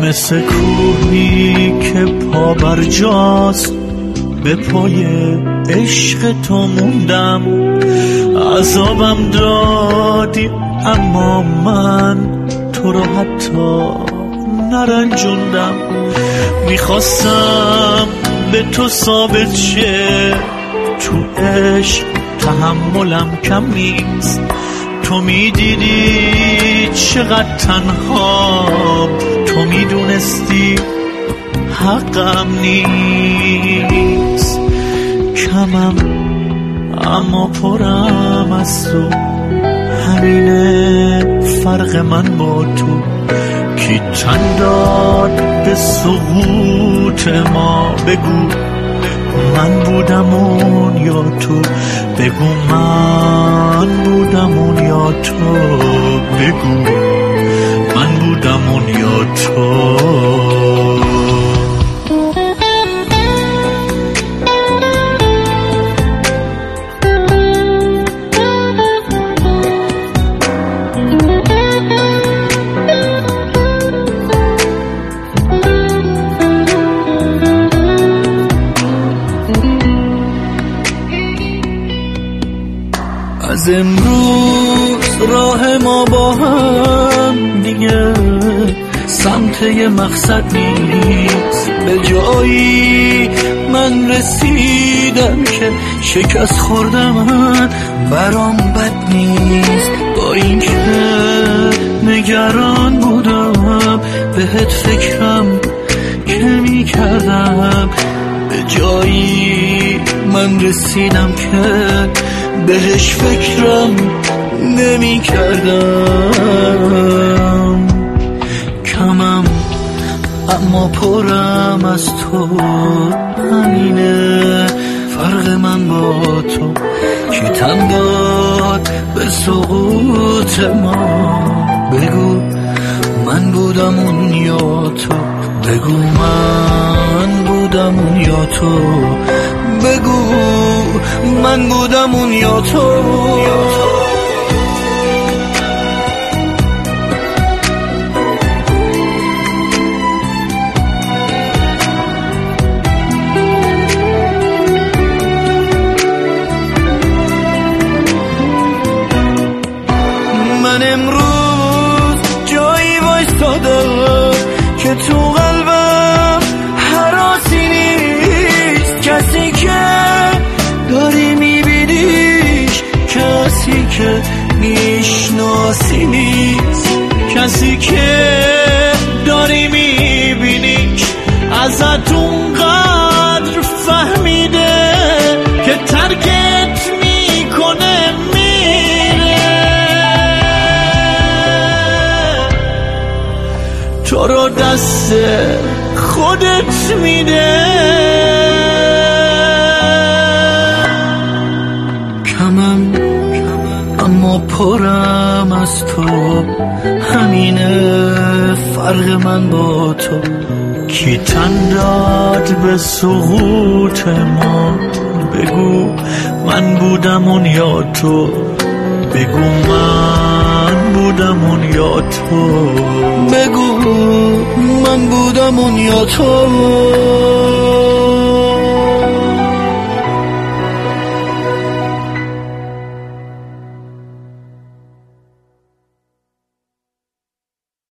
مثل کوهی که پا بر جاست به پای عشق تو موندم. عذابم دادی اما من تو رو حتی نرنجوندم. میخواستم به تو ثابت شه تو عشق تحملم کم نیست. تو میدیدی چقدر تنها، تو میدونستی حقم نیست. کمم اما پرم از تو، همینه فرق من با تو. کی تن داد به سقوط ما؟ بگو من بودم اون یا تو؟ بگو من بودم اون یا تو؟ بگو من بودم اون یا تو؟ از امروز راه ما با هم دیگه سمت یه مقصد نیست. به جایی من رسیدم که شکست خوردم، من برام بد نیست. با این که نگران بودم بهت فکرم که می کردم. به جایی من رسیدم که بهش فکرم نمی کردم. کمم اما پرم از تو، همینه فرق من با تو. کی تن داد به سقوط ما؟ بگو من بودم اون یا تو؟ بگو من بودم اون یا تو؟ بگو من بودم اون یا تو؟ من امروز جایی وایستادم که تو قلبم هراسی نیست. کسی که داری میبینیش، کسی که میشناسی نیست. کسی که داری میبینیش ازت اونقدر فهمیده که ترکت میکنه میره. تو رو دست خودت میده. کمم اما پرم از تو، همینه فرق من با تو. کی تن داد به سقوط ما؟ بگو من بودم اون یا تو؟ بگو من بودم اون یا تو؟ بگو من بودم اون یا تو؟